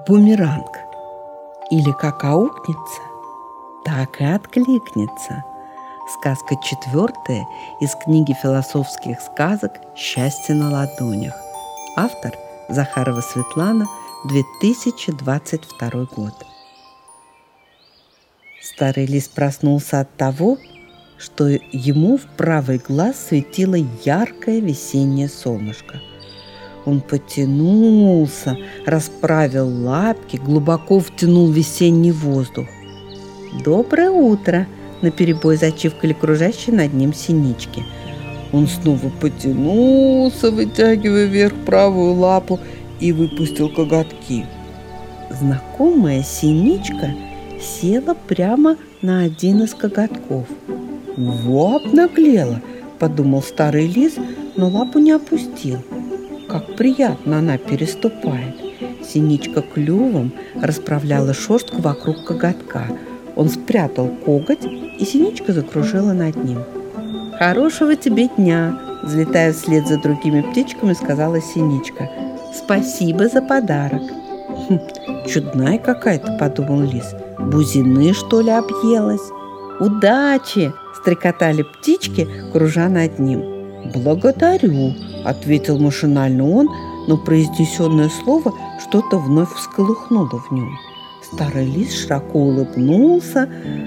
бумеранг. Или как аукнется, так и откликнется. Сказка 4 из книги философских сказок «Счастье на ладонях». Автор Захарова Светлана, 2022 год. Старый лис проснулся от того, что ему в правый глаз светило яркое весеннее солнышко. Он потянулся, расправил лапки, глубоко втянул весенний воздух. «Доброе утро!» – наперебой зачивкали кружащие над ним синички. Он снова потянулся, вытягивая вверх правую лапу, и выпустил коготки. Знакомая синичка села прямо на один из коготков. «Во, обнаглела!» – подумал старый лис, но лапу не опустил. Как приятно она переступает. Синичка клювом расправляла шерстку вокруг коготка. Он спрятал коготь, и синичка закружила над ним. «Хорошего тебе дня!» – взлетая вслед за другими птичками, сказала синичка. «Спасибо за подарок!» «Чудная какая-то», – подумал лис. «Бузины, что ли, объелась?» «Удачи!» – стрекотали птички, кружа над ним. «Благодарю!» – ответил машинально он, но произнесенное слово что-то вновь всколыхнуло в нем. Старый лис широко улыбнулся,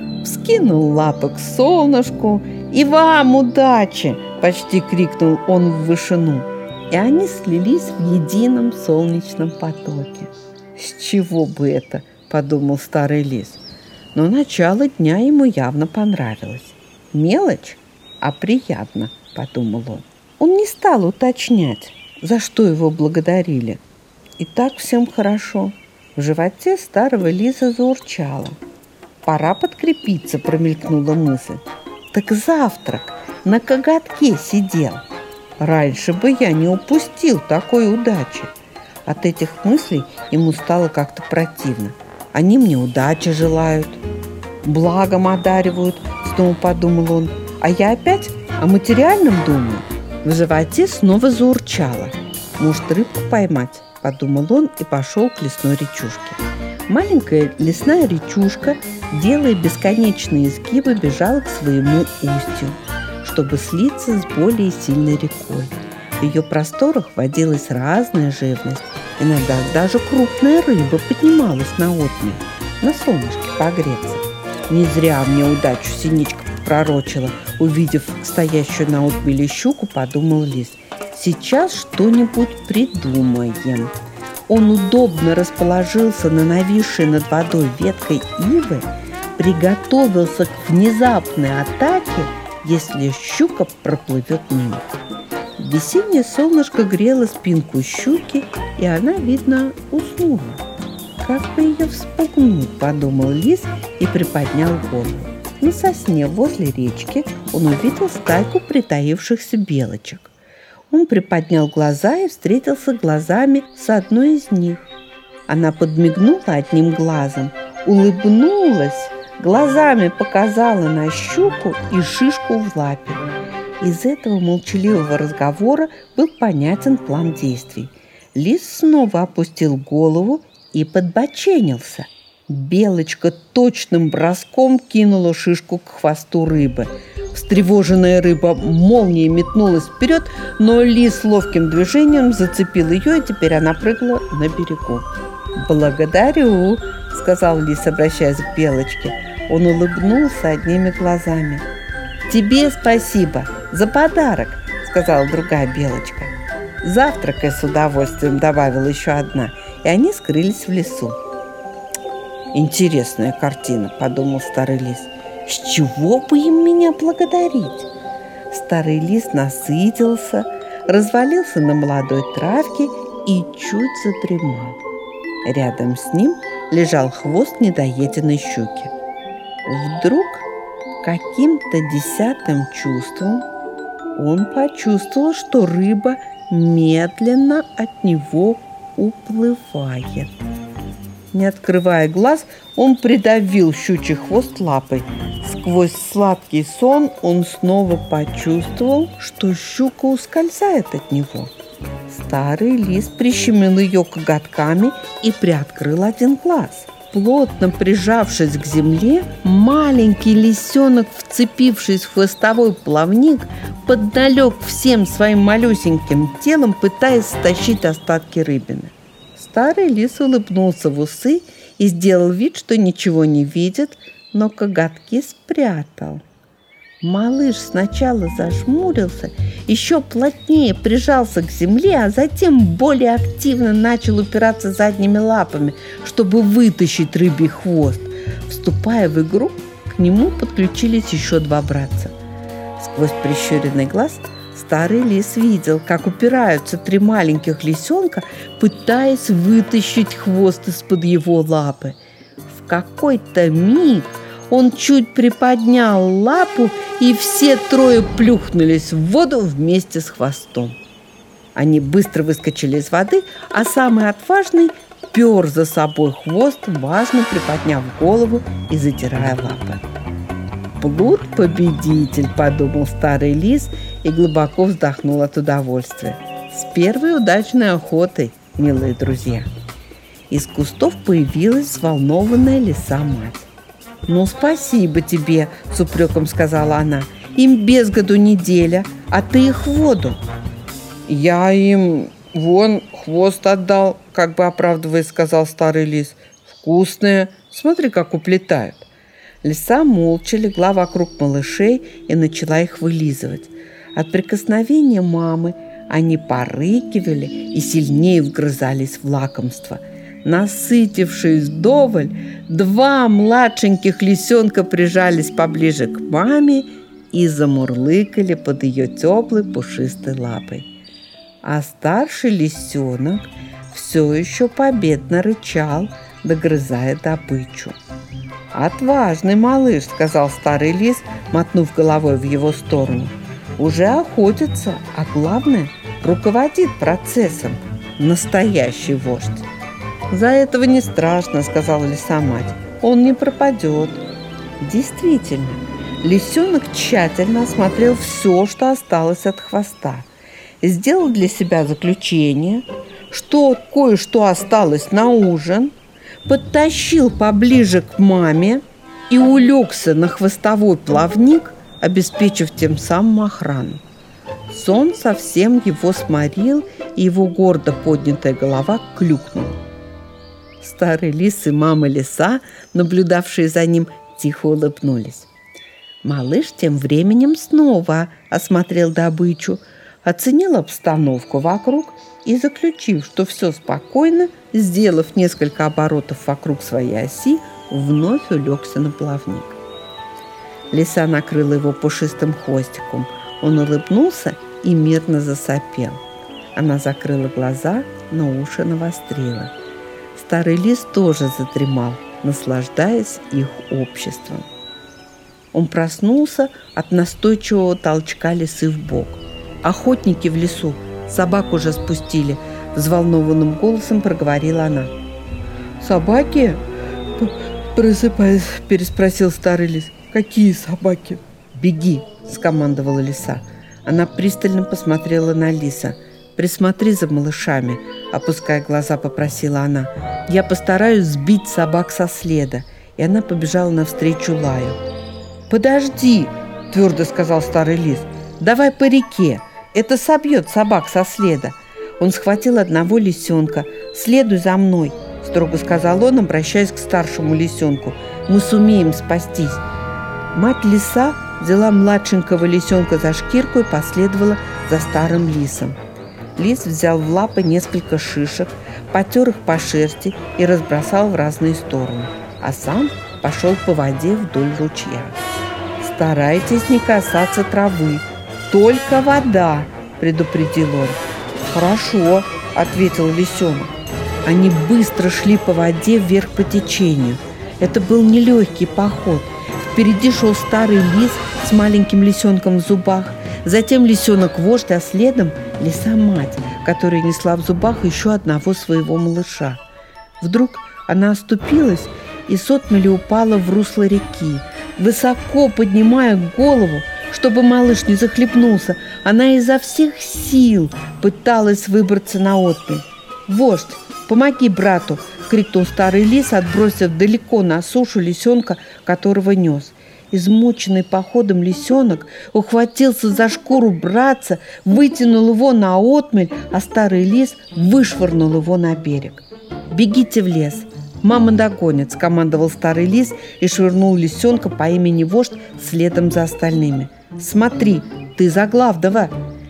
вскинул лапы к солнышку. «И вам удачи!» – почти крикнул он в вышину. И они слились в едином солнечном потоке. «С чего бы это?» – подумал старый лис. Но начало дня ему явно понравилось. «Мелочь, а приятно», – подумал он. Он не стал уточнять, за что его благодарили. И так всем хорошо. В животе старого лиса заурчало. «Пора подкрепиться», – промелькнула мысль. «Так завтрак на коготке сидел. Раньше бы я не упустил такой удачи». От этих мыслей ему стало как-то противно. Они мне удачи желают, благом одаривают, снова подумал он. А я опять о материальном думаю. В животе снова заурчало. «Может, рыбку поймать?» – подумал он и пошел к лесной речушке. Маленькая лесная речушка, делая бесконечные изгибы, бежала к своему устью, чтобы слиться с более сильной рекой. В ее просторах водилась разная живность. Иногда даже крупная рыба поднималась на отмель, на солнышке погреться. Не зря мне удачу синичка пророчила. Увидев стоящую на отмеле щуку, подумал лис. Сейчас что-нибудь придумаем. Он удобно расположился на нависшей над водой веткой ивы, приготовился к внезапной атаке, если щука проплывет мимо. Весеннее солнышко грело спинку щуки, и она, видно, уснула. «Как бы ее вспугнуть?» – подумал лис и приподнял голову. На сосне возле речки он увидел стайку притаившихся белочек. Он приподнял глаза и встретился глазами с одной из них. Она подмигнула одним глазом, улыбнулась, глазами показала на щуку и шишку в лапе. Из этого молчаливого разговора был понятен план действий. Лис снова опустил голову и подбоченился. Белочка точным броском кинула шишку к хвосту рыбы. Встревоженная рыба молнией метнулась вперед, но лис ловким движением зацепил ее, и теперь она прыгала на берегу. «Благодарю», — сказал лис, обращаясь к белочке. Он улыбнулся одними глазами. «Тебе спасибо за подарок», — сказала другая белочка. «Завтракай с удовольствием», — добавила еще одна, и они скрылись в лесу. «Интересная картина», — подумал старый лис. «С чего бы им меня благодарить?» Старый лис насытился, развалился на молодой травке и чуть задремал. Рядом с ним лежал хвост недоеденной щуки. Вдруг каким-то 10-м чувством он почувствовал, что рыба медленно от него уплывает. Не открывая глаз, он придавил щучий хвост лапой. Сквозь сладкий сон он снова почувствовал, что щука ускользает от него. Старый лис прищемил ее коготками и приоткрыл один глаз. Плотно прижавшись к земле, маленький лисенок, вцепившись в хвостовой плавник, подналег всем своим малюсеньким телом, пытаясь стащить остатки рыбины. Старый лис улыбнулся в усы и сделал вид, что ничего не видит, но коготки спрятал. Малыш сначала зажмурился, еще плотнее прижался к земле, а затем более активно начал упираться задними лапами, чтобы вытащить рыбий хвост. Вступая в игру, к нему подключились еще два братца. Сквозь прищуренный глаз старый лис видел, как упираются три маленьких лисенка, пытаясь вытащить хвост из-под его лапы. В какой-то миг он чуть приподнял лапу, и все трое плюхнулись в воду вместе с хвостом. Они быстро выскочили из воды, а самый отважный пер за собой хвост, важно приподняв голову и задирая лапы. «Плут победитель», – подумал старый лис и глубоко вздохнул от удовольствия. «С первой удачной охотой, милые друзья!» Из кустов появилась взволнованная лиса-мать. «Ну, спасибо тебе», – с упреком сказала она. «Им без году неделя, а ты их в воду». «Я им вон хвост отдал», – как бы оправдываясь, сказал старый лис. «Вкусные, смотри, как уплетают». Лиса молча легла вокруг малышей и начала их вылизывать. От прикосновения мамы они порыкивали и сильнее вгрызались в лакомство. Насытившись вдоволь, два младшеньких лисенка прижались поближе к маме и замурлыкали под ее теплой пушистой лапой. А старший лисенок все еще победно рычал, догрызая добычу. «Отважный малыш», — сказал старый лис, мотнув головой в его сторону. «Уже охотится, а главное, руководит процессом. Настоящий вождь». «За этого не страшно», — сказала лиса-мать. «Он не пропадет». Действительно, лисенок тщательно осмотрел все, что осталось от хвоста, и сделал для себя заключение, что кое-что осталось на ужин, подтащил поближе к маме и улегся на хвостовой плавник, обеспечив тем самым охрану. Сон совсем его сморил, и его гордо поднятая голова клюкнула. Старый лис и мама лиса, наблюдавшие за ним, тихо улыбнулись. Малыш тем временем снова осмотрел добычу, оценил обстановку вокруг и, заключив, что все спокойно, сделав несколько оборотов вокруг своей оси, вновь улегся на плавник. Лиса накрыла его пушистым хвостиком. Он улыбнулся и мирно засопел. Она закрыла глаза, но уши навострила. Старый лис тоже задремал, наслаждаясь их обществом. Он проснулся от настойчивого толчка лисы в бок. «Охотники в лесу, собак уже спустили», – взволнованным голосом проговорила она. «Собаки?» – просыпаясь, переспросил старый лис. «Какие собаки?» «Беги», – скомандовала лиса. Она пристально посмотрела на лиса. «Присмотри за малышами», – опуская глаза, попросила она. «Я постараюсь сбить собак со следа». И она побежала навстречу лаю. «Подожди», – твердо сказал старый лис. «Давай по реке. Это собьет собак со следа». Он схватил одного лисенка. «Следуй за мной», – строго сказал он, обращаясь к старшему лисенку. «Мы сумеем спастись». Мать лиса взяла младшенького лисенка за шкирку и последовала за старым лисом. Лис взял в лапы несколько шишек, потер их по шерсти и разбросал в разные стороны, а сам пошел по воде вдоль ручья. «Старайтесь не касаться травы, только вода», – предупредил он. «Хорошо», – ответил лисенок. Они быстро шли по воде вверх по течению. Это был нелегкий поход. Впереди шел старый лис с маленьким лисенком в зубах, затем лисенок-вождь, а следом лиса-мать, которая несла в зубах еще одного своего малыша. Вдруг она оступилась и с отмели упала в русло реки. Высоко поднимая голову, чтобы малыш не захлебнулся, она изо всех сил пыталась выбраться на отмель. «Вождь, помоги брату!» – крикнул старый лис, отбросив далеко на сушу лисенка, которого нес. Измученный походом лисенок ухватился за шкуру братца, вытянул его на отмель, а старый лис вышвырнул его на берег. «Бегите в лес! Мама догонит!» – скомандовал старый лис и швырнул лисенка по имени Вождь следом за остальными. «Смотри, ты за главного!»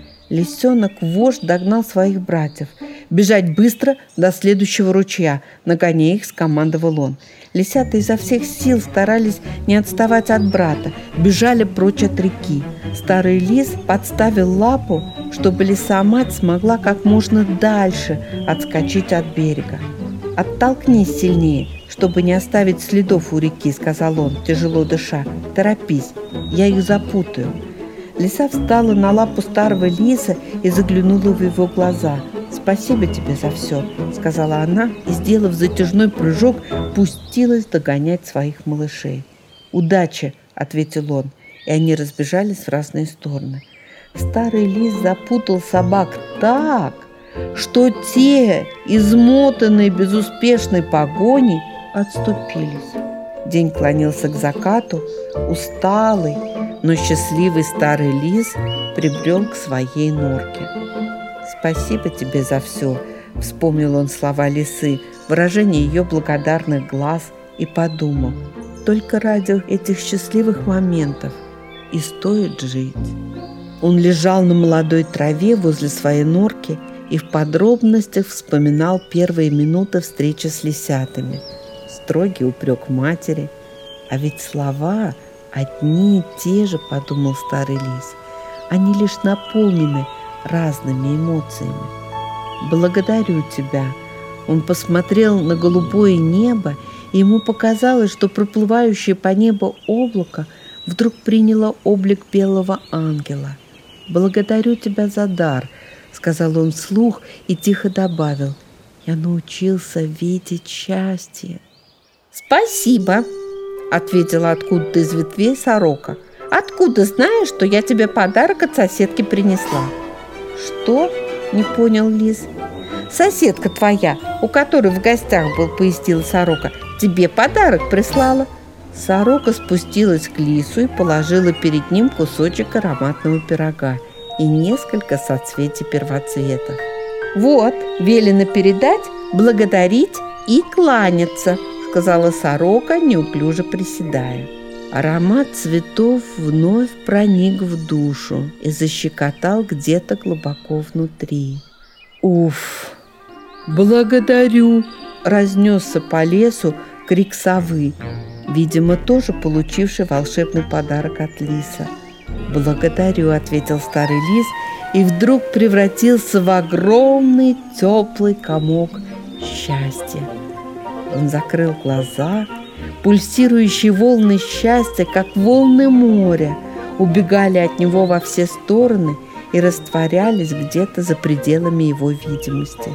Лисенок-вождь догнал своих братьев. «Бежать быстро до следующего ручья!» – нагоняя их, скомандовал он. Лисята изо всех сил старались не отставать от брата, бежали прочь от реки. Старый лис подставил лапу, чтобы лиса-мать смогла как можно дальше отскочить от берега. «Оттолкнись сильнее, чтобы не оставить следов у реки», – сказал он, тяжело дыша. «Торопись, я их запутаю». Лиса встала на лапу старого лиса и заглянула в его глаза. «Спасибо тебе за все», – сказала она и, сделав затяжной прыжок, пустилась догонять своих малышей. «Удачи», – ответил он, и они разбежались в разные стороны. Старый лис запутал собак так, что те, измотанные безуспешной погоней, отступились. День клонился к закату, усталый, но счастливый старый лис прибрел к своей норке. «Спасибо тебе за все», – вспомнил он слова лисы, выражение ее благодарных глаз и подумал: только ради этих счастливых моментов и стоит жить. Он лежал на молодой траве возле своей норки и в подробностях вспоминал первые минуты встречи с лисятами. Строгий упрек матери. А ведь слова одни и те же, подумал старый лис. Они лишь наполнены разными эмоциями. «Благодарю тебя». Он посмотрел на голубое небо, и ему показалось, что проплывающее по небу облако вдруг приняло облик белого ангела. «Благодарю тебя за дар», — сказал он вслух и тихо добавил: «я научился видеть счастье». «Спасибо», — ответила откуда-то из ветвей сорока. «Откуда знаешь, что я тебе подарок от соседки принесла?» «Что?» – не понял лис. «Соседка твоя, у которой в гостях был, — пояснила сорока, — тебе подарок прислала». Сорока спустилась к лису и положила перед ним кусочек ароматного пирога и несколько соцветий первоцветов. «Вот, велено передать, благодарить и кланяться», – сказала сорока, неуклюже приседая. Аромат цветов вновь проник в душу и защекотал где-то глубоко внутри. «Уф! Благодарю!» – разнесся по лесу крик совы, видимо, тоже получивший волшебный подарок от лиса. «Благодарю!» – ответил старый лис и вдруг превратился в огромный теплый комок счастья. Он закрыл глаза. Пульсирующие волны счастья, как волны моря, убегали от него во все стороны и растворялись где-то за пределами его видимости.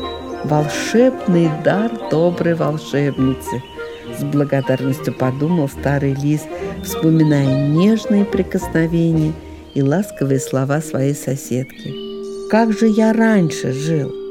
«Волшебный дар доброй волшебницы», – с благодарностью подумал старый лис, вспоминая нежные прикосновения и ласковые слова своей соседки. «Как же я раньше жил!»